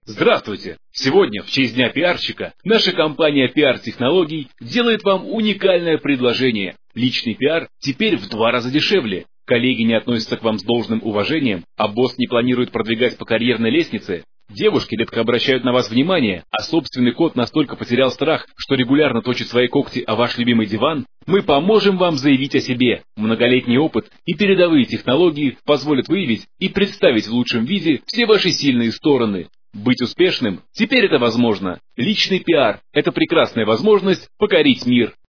Здравствуйте! Сегодня, в честь Дня пиарщика, наша компания PR-технологий делает вам уникальное предложение. Личный пиар теперь в 2 раза дешевле. Коллеги не относятся к вам с должным уважением, а босс не планирует продвигать по карьерной лестнице. Девушки редко обращают на вас внимание, а собственный кот настолько потерял страх, что регулярно точит свои когти о ваш любимый диван. Мы поможем вам заявить о себе. Многолетний опыт и передовые технологии позволят выявить и представить в лучшем виде все ваши сильные стороны. Быть успешным – теперь это возможно. Личный пиар – это прекрасная возможность покорить мир.